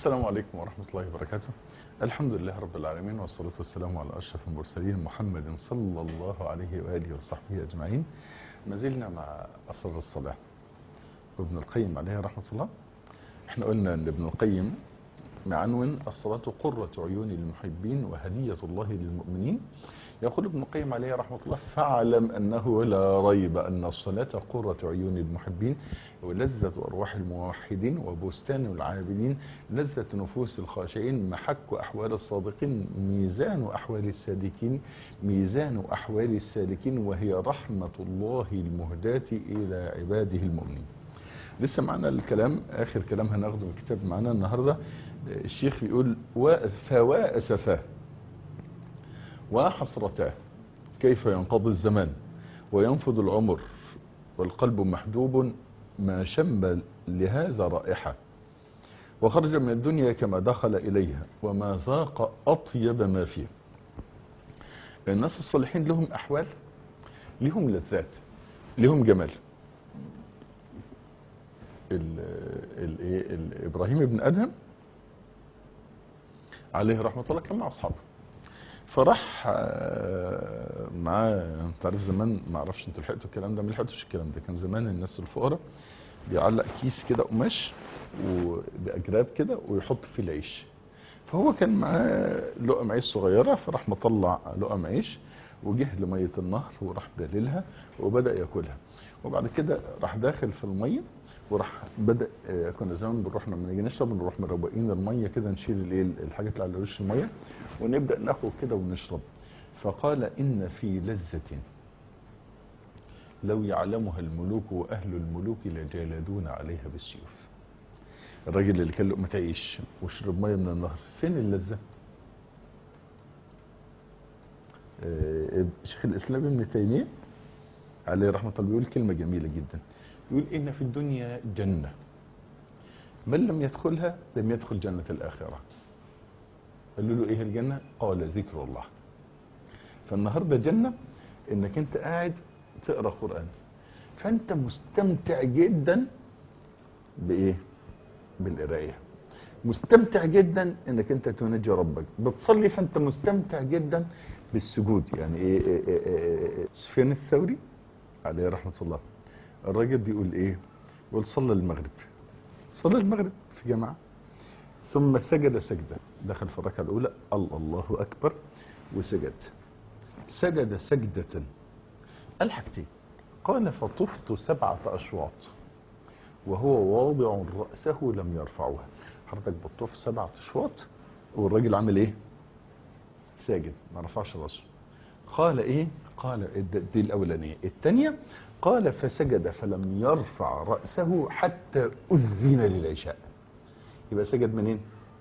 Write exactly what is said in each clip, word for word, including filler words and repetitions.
السلام عليكم ورحمة الله وبركاته. الحمد لله رب العالمين، والصلاة والسلام على أشرف المرسلين محمد صلى الله عليه وآله وصحبه أجمعين. ما زلنا مع أسرار الصلاة وابن القيم عليه رحمة الله. احنا قلنا أن ابن القيم معنون الصلاة قرة عيون المحبين وهدية الله للمؤمنين. يقول ابن القيم عليه رحمة الله: فاعلم أنه لا ريب أن الصلاة قرة عيون المحبين ولذة أرواح الموحدين وبستان العابدين، لذة نفوس الخاشعين، محك أحوال الصادقين، ميزان أحوال السالكين، ميزان أحوال السالكين، وهي رحمة الله المهداة إلى عباده المؤمنين. لسه معنا الكلام، آخر كلام هناخده من الكتاب معنا النهاردة. الشيخ يقول: فوا أسفاه وحسرتاه كيف ينقضي الزمان وينفذ العمر والقلب محبوب ما شم لهذا رائحة، وخرج من الدنيا كما دخل إليها وما ذاق أطيب ما فيه. الناس الصالحين لهم أحوال، لهم لذات، لهم جمال. ال ال ال إبراهيم بن أدهم عليه رحمة الله كان مع أصحابه، فراح معاه. انت عارف زمان، ما اعرفش انتوا لحقتوا الكلام ده؟ ما لحقتوش الكلام ده. كان زمان الناس الفقراء بيعلق كيس كده قماش وبأجراب كده ويحط فيه العيش. فهو كان معاه لقم عيش صغيره، فراح مطلع لقم عيش وجه لميه النهر وراح بللها وبدأ ياكلها. وبعد كده راح داخل في الميه وراح بدأ. كنا زمان بنروح لما نيجي نشرب نروح مروقين الميه كده، نشيل الايه الحاجات اللي على وش الميه ونبدأ ناخد كده ونشرب. فقال: إن في لذة لو يعلمها الملوك وأهل الملوك لجالدون عليها بالسيوف. الراجل اللي كان لقمة عيش وشرب ميه من النهر، فين اللذة؟ آه شيخ الإسلام ابن تيمية عليه رحمة الله بيقول كلمة جميلة جدا، يقول: إن في الدنيا جنة من لم يدخلها لم يدخل جنة الآخرة. قالوا له: إيه الجنة؟ قال: ذكر الله. فالنهاردة جنة إنك أنت قاعد تقرأ قرآن، فأنت مستمتع جدا بإيه؟ بالقراية. مستمتع جدا إنك أنت تناجي ربك. بتصلي فأنت مستمتع جدا بالسجود. يعني إيه, إيه, إيه, إيه سفيان الثوري عليه رحمة الله، الراجل بيقول إيه؟ يقول: صلى المغرب، صلى المغرب في جماعة، ثم سجد سجدة، دخل في الركعة الأولى الله الله أكبر وسجد، سجد سجدة. قال حاجتين، قال: فطفت سبعة أشواط وهو واضع رأسه لم يرفعها. حضرتك بتطوف سبعة أشواط والراجل عامل ايه؟ ساجد، ما رفعش رأسه. قال ايه؟ قال دي الأولانية. الثانية قال: فسجد فلم يرفع رأسه حتى أذن للعشاء. يبقى سجد منين؟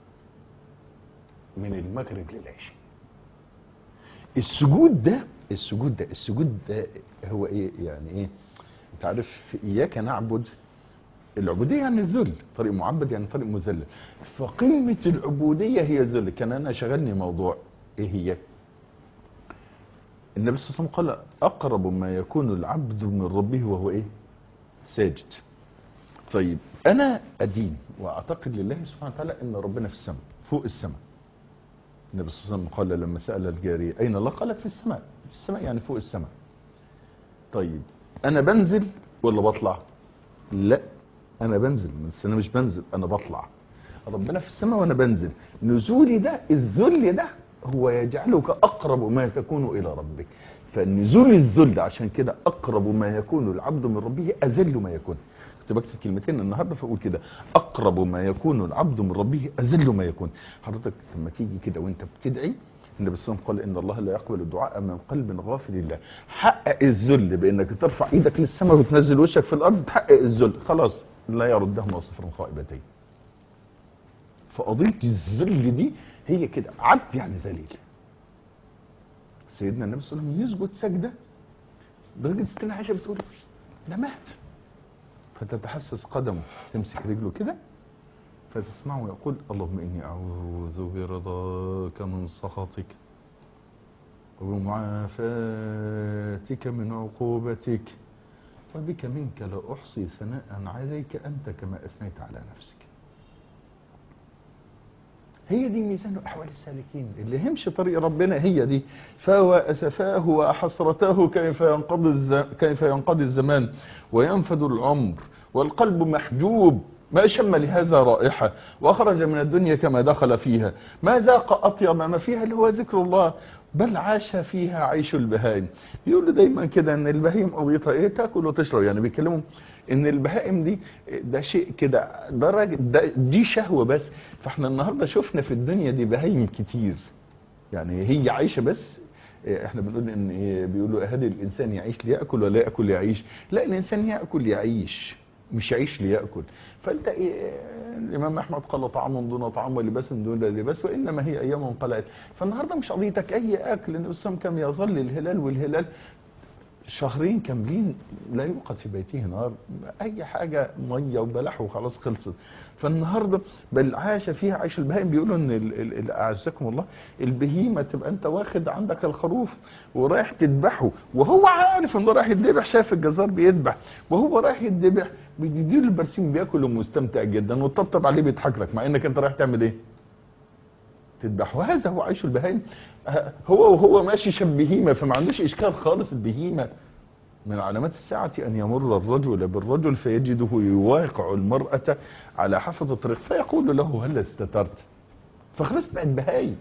من المغرب للعشاء. السجود ده السجود ده السجود ده هو ايه؟ يعني ايه؟ انت عارف في إياك نعبد، العبودية يعني الذل، طريق معبد يعني طريق مذلل. فقمة العبودية هي الذل. كان انا شغلني موضوع ايه هي؟ النبي صلى الله عليه وسلم قال: اقرب ما يكون العبد من ربه وهو ايه؟ ساجد. طيب انا ادين واعتقد لله سبحانه وتعالى ان ربنا في السماء، فوق السماء. النبي صلى الله عليه وسلم قال لما سأل الجارية: اين الله؟ قالت: في السماء. في السماء يعني فوق السماء. طيب انا بنزل ولا بطلع؟ لا، انا بنزل، بس انا مش بنزل، انا بطلع. ربنا في السماء وانا بنزل. نزولي ده، الذل ده، هو يجعلك اقرب ما تكون الى ربك. فالنزول الذل ده عشان كده اقرب ما يكون العبد من ربه اذل ما يكون. كنت بكتب كلمتين النهارده فاقول كده: اقرب ما يكون العبد من ربه اذل ما يكون. حضرتك لما تيجي كده وانت بتدعي، النبي صلى الله عليه وسلم قال: ان الله لا يقبل الدعاء من قلب غافل لله. حقق الذل بانك ترفع ايدك للسماء وتنزل وشك في الارض، تحقق الذل، خلاص لا يردهما صفر خائبتين. فقضيه الذل دي هي كده، عبد يعني ذليل. سيدنا النبي صلى الله عليه وسلم يسجد سجده لدرجه ستنا عائشه بتقول: ده مات. فتتحسس قدمه، تمسك رجله كده فتسمعه يقول: اللهم اني اعوذ برضاك من سخطك ومعافاتك من عقوبتك وبك منك لا احصي ثناء عليك انت كما اثنيت على نفسك. هي دي ميزان احوال السالكين اللي همشي طريق ربنا، هي دي. فهو اسفاه وحسرته كيف ينقضي الز... كيف ينقضي الزمان وينفد العمر والقلب محجوب، ما شم لهذا رائحة وأخرج من الدنيا كما دخل فيها، ما ذاق أطيب ما فيها اللي هو ذكر الله، بل عاش فيها عيش البهائم. يقولوا دايما كده ان البهائم قضيتها ايه؟ تاكل وتشرب. يعني بيتكلموا ان البهائم دي ده شيء كده درجة ده دي شهوة بس. فاحنا النهاردة شفنا في الدنيا دي بهائم كتير، يعني هي عايشة بس. احنا بنقول ان ايه؟ بيقولوا هل الانسان يعيش ليأكل ولا يأكل يعيش؟ لا، الانسان يأكل يعيش، مش يعيش ليأكل. فانت إيه؟ الامام احمد قال طعام دون طعام ولباس دون لباس وانما هي ايام قلائل. فالنهارده مش قضيتك اي اكل. النبي صلى الله عليه وسلم كان يظل الهلال والهلال شهرين كاملين لا يوقد في بيته نار، اي حاجه ميه وبلح وخلاص خلصت. فالنهارده بل عاش فيها عيش البهائم. بيقولوا ان اعزكم الله البهيمه تبقى انت واخد عندك الخروف ورايح تذبحه وهو عارف انه رايح يذبح، شاف الجزار بيذبح وهو رايح يذبح، بيديله البرسيم بياكل ومستمتع جدا وتطبطب عليه بيضحك لك، مع انك انت رايح تعمل ايه؟ تذبح. وهذا هو عيش البهائم. هو وهو ماشي شاب بهيمه، فما عندوش اشكال خالص. البهيمه من علامات الساعة أن يمر الرجل بالرجل فيجده يواقع المرأة على حافة الطريق فيقول له هل استترت؟ فخلاص بقت بهايم.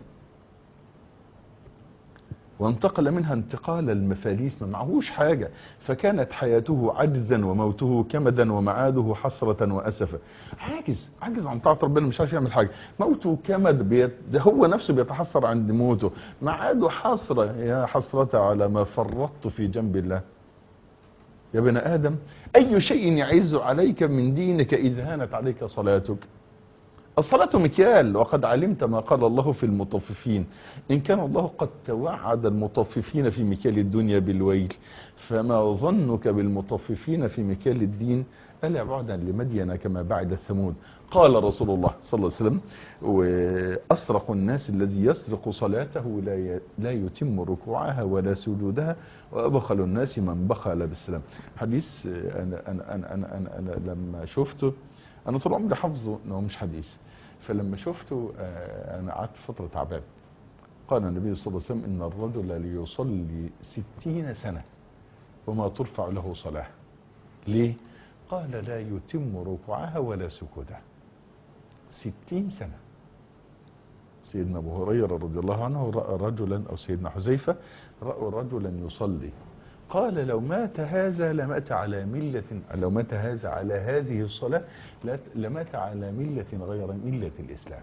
وانتقل منها انتقال المفاليس، ما معهوش حاجة، فكانت حياته عجزا وموته كمدا ومعاده حسرة وأسفة. عاجز عاجز عن طاعة ربنا، مش عارف يعمل حاجة. موته كمد، بيت هو نفسه بيتحسر عند موته. معاده حسرة، يا حسرة على ما فرطت في جنب الله. يا ابن آدم أي شيء يعز عليك من دينك إذا هانت عليك صلاتك؟ الصلاة مكيال، وقد علمت ما قال الله في المطففين، إن كان الله قد توعد المطففين في مكيال الدنيا بالويل، فما ظنك بالمطففين في مكيال الدين؟ ألا بعدا لمدين كما بعد الثمود. قال رسول الله صلى الله عليه وسلم وأسرق الناس الذي يسرق صلاته لا لا يتم ركوعها ولا سجودها، وأبخل الناس من بخل بالسلام. حديث أنا, أنا, أنا, أنا, أنا, أنا لما شفته، أنا طول عمري حافظه إنه مش حديث، فلما شفته أنا قعدت فترة تعبان. قال النبي صلى الله عليه وسلم إن الرجل ليصلي ستين سنة وما ترفع له صلاة. ليه؟ قال لا يتم ركوعها ولا سجودها. ستين سنة. سيدنا أبو هريرة رضي الله عنه رأى رجلا، أو سيدنا حذيفة رأى رجلا يصلي، قال لو مات هذا لمات على ملة، لو مات هذا على هذه الصلاة لمات على ملة غير ملة الإسلام.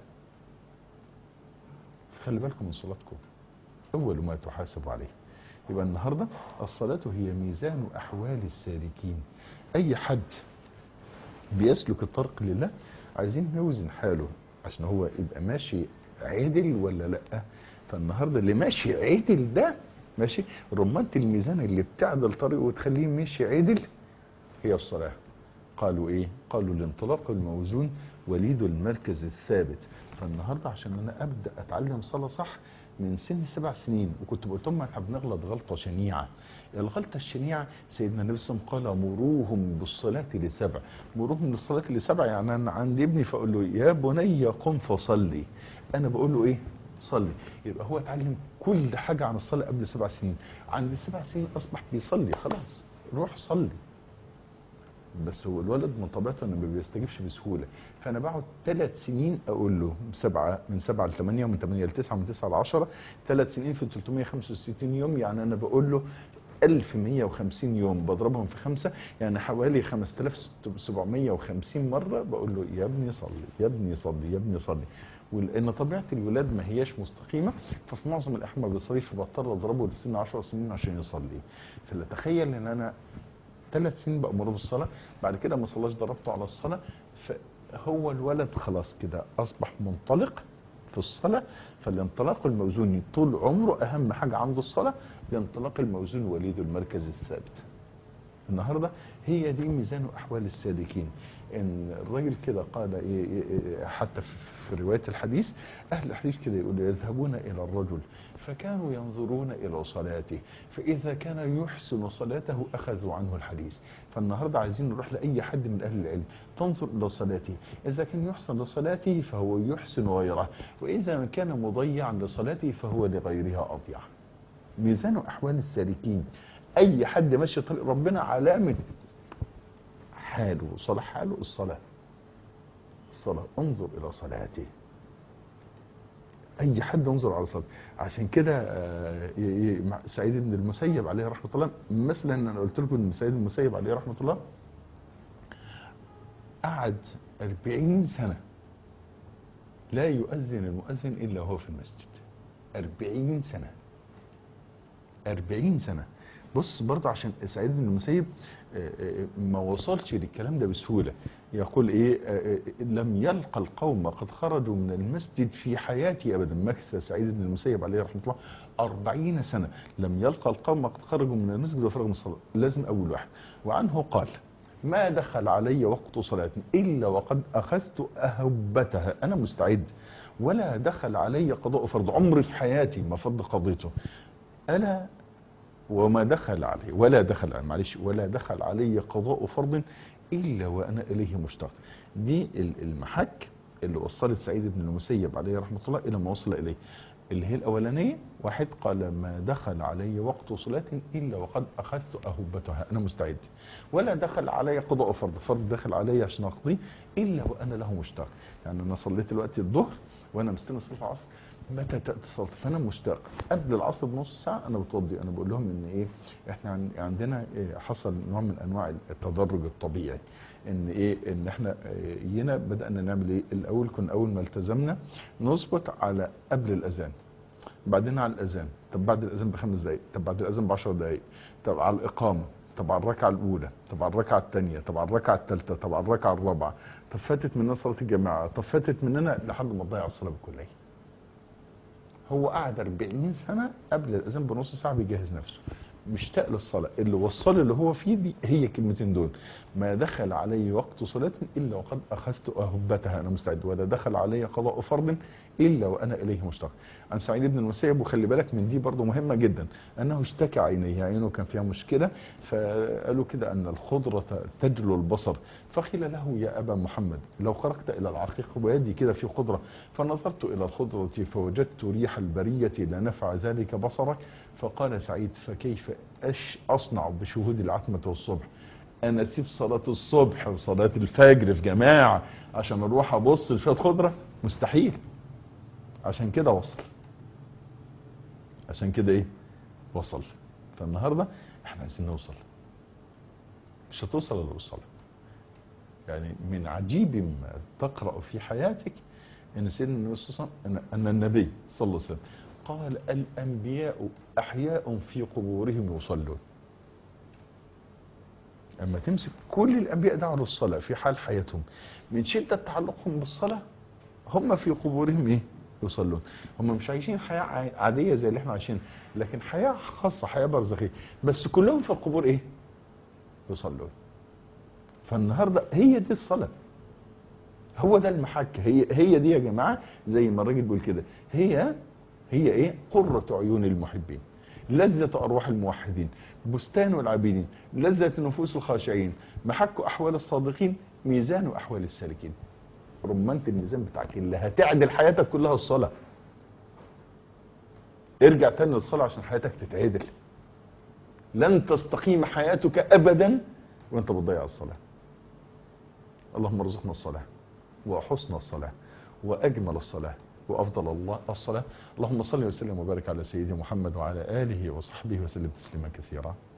خلي بالكم من صلاتكم، أول ما تحاسب عليه. يبقى النهاردة الصلاة هي ميزان أحوال السالكين. أي حد بيسلك الطريق لله عايزين نوزن حاله عشان هو يبقى ماشي عدل ولا لأ. فالنهاردة اللي ماشي عدل ده ماشي رمانة الميزان اللي بتعدل طريقه وتخليه ماشي عدل هي الصلاة. قالوا ايه؟ قالوا الانطلاق الموزون وليد المركز الثابت. فالنهاردة عشان انا ابدأ اتعلم صلاة صح من سن سبع سنين، وكنت بقول لهم احنا بنغلط غلطة شنيعة. الغلطة الشنيعة سيدنا النبي صلى الله عليه وسلم قال مروهم بالصلاة لسبع. مروهم بالصلاة لسبع، يعني انا عندي ابني فاقول له يا بني قم فصلي، انا بقول له ايه؟ صلي. يبقى هو اتعلم كل حاجة عن الصلاة قبل سبع سنين. عند سبع سنين اصبح بيصلي، خلاص روح صلي. بس هو الولد من طبيعته انه ما بيستجيبش بسهوله، فانا بقعد ثلاث سنين اقول له سبعه، من سبعه لثمانيه، ومن ثمانيه لتسعه، ومن تسعه لعشره، ثلاث سنين في ثلاثمائة وخمسة وستين يوم، يعني انا بقول له ألف ومائة وخمسين يوم بضربهم في خمسه، يعني حوالي خمسة آلاف وسبعمائة وخمسين مره بقول له يا ابني صلي يا ابني صلي يا ابني صلي. ولان طبيعه الولاد ما هياش مستقيمه، ففي معظم الاحيان ما بيصليش، فبضطر اضربه لسن عشر سنين عشان يصلي. فلا تخيل ان انا ثلاث سنين بأمره بالصلاة، بعد كده ما صلاش ضربته على الصلاة، فهو الولد خلاص كده أصبح منطلق في الصلاة. فالانطلاق الموزون طول عمره أهم حاجة عنده الصلاة. الانطلاق الموزون وليد المركز الثابت. النهاردة هي دي ميزان أحوال السالكين. إن الراجل كده قال إيه حتى في رواية الحديث، أهل الحديث كده يقول يذهبون إلى الرجل فكانوا ينظرون إلى صلاته، فإذا كان يحسن صلاته أخذوا عنه الحديث. فالنهاردة عايزين نروح لأي حد من أهل العلم، تنظر إلى صلاته، إذا كان يحسن لصلاته فهو يحسن غيره، وإذا كان مضيعا لصلاته فهو لغيرها أضيع. ميزان أحوال السالكين، أي حد ماشي طريق ربنا علامة حاله صلاح حاله الصلاة. الصلاة، انظر إلى صلاته، أي حد انظر على صلاته. عشان كده سعيد بن المسيب عليه رحمة الله، مثلا أنا قلت لكم أن سعيد بن المسيب عليه رحمة الله قعد أربعين سنة لا يؤذن المؤذن إلا هو في المسجد. أربعين سنة، أربعين سنة. بص برضه عشان سعيد بن المسيب ما وصلش للكلام ده بسهولة، يقول ايه؟ لم يلقى القوم قد خرجوا من المسجد في حياتي ابدا. مكث سعيد بن المسيب عليه رحمه الله أربعين سنة لم يلقى القوم قد خرجوا من المسجد وفرغوا من الصلاة، لازم اول واحد. وعنه قال: ما دخل علي وقت صلاة الا وقد اخذت اهبتها، انا مستعد، ولا دخل علي قضاء فرض، عمري في حياتي ما فرض قضيته. الا وما دخل عليه ولا دخل عليه معلش ولا دخل علي قضاء فرض الا وانا اليه مشتاق. دي المحك اللي وصلت سعيد بن المسيب عليه رحمه الله الى ما وصل اليه، اللي هي الاولانيه. واحد قال: ما دخل علي وقت صلاه الا وقد اخذت اهبتها، انا مستعد. ولا دخل علي قضاء فرض، فرض دخل علي عشان اقضيه الا وانا له مشتاق. يعني انا صليت الوقت الظهر وانا مستني صلاه العصر، متى تأتي الصلاة؟ فأنا مشتاق. قبل العصر بنص ساعة أنا بتوضي، أنا بقول لهم إن إيه، إحنا عندنا إيه، حصل نوع من أنواع التدرج الطبيعي، إن إيه، إن إحنا جينا بدأنا نعمل إيه. الأول كنا أول ما التزمنا نظبط على قبل الأذان، بعدين على الأذان، طب بعد الأذان بخمس دقايق، طب بعد الأذان بعشر دقايق، طب على الإقامة، طب على الركعة الأولى، طب على الركعة الثانية، طب على الركعة الثالثة، طب على الركعة الرابعة، طب فاتت مننا صلاة الجماعة، طب فاتت مننا لحد ما تضيع الصلاة بالكلية. هو قعد أربعين سنة قبل الأذان بنص ساعة بيجهز نفسه، مشتاق للصلاة. اللي وصل اللي هو فيه دي هي كلمتين دول: ما دخل علي وقت صلاة إلا وقد أخذت أهبتها، أنا مستعد. ولا دخل علي قضاء فرض إلا وأنا إليه مشتاق. عن سعيد بن المسيب، وخلي بالك من دي برضو مهمة جدا، أنه اشتكى عينيه، عينه كان فيها مشكلة، فقالوا كده أن الخضرة تجلو البصر، فقيل له: يا أبا محمد لو خرجت إلى العقيق ويدي كده في خضرة، فنظرت إلى الخضرة فوجدت ريح البرية لنفع ذلك بصرك. فقال سعيد: فكيف أش أصنع بشهود العتمة والصبح؟ أنا أسيب صلاة الصبح وصلاة الفجر في جماعة عشان أروح أبص لشوية خضرة؟ مستحيل. عشان كده وصل، عشان كده إيه وصل. فالنهاردة إحنا عايزين نوصل، مش هتوصل إلا بالصلاة. يعني من عجيب ما تقرأ في حياتك أن سيدنا النبي صلى الله عليه وسلم، أن النبي صلى الله عليه وسلم قال: الأنبياء أحياء في قبورهم يصلون. أما تمسك كل الأنبياء دعوا للصلاة في حال حياتهم، من شدة تعلقهم بالصلاة هم في قبورهم إيه؟ يصلون. هم مش عايشين حياة عادية زي اللي احنا عايشين، لكن حياة خاصة، حياة برزخية، بس كلهم في القبور إيه؟ يصلون. فالنهاردة هي دي الصلاة، هو ده المحك، هي هي دي يا جماعة. زي ما الراجل بيقول كده: هي هي ايه؟ قرة عيون المحبين، لذة أرواح الموحدين، بستان العابدين، لذة نفوس الخاشعين، محك أحوال الصادقين، ميزان أحوال السالكين. رمانة الميزان بتاعك اللي هتعدل حياتك كلها الصلاة. ارجع تاني للصلاة عشان حياتك تتعدل. لن تستقيم حياتك أبدا وانت بتضيع الصلاة. اللهم ارزقنا الصلاة وحسن الصلاة وأجمل الصلاة وأفضل الله الصلاة. اللهم صل وسلم وبارك على سيدنا محمد وعلى آله وصحبه وسلم تسليما كثيرا.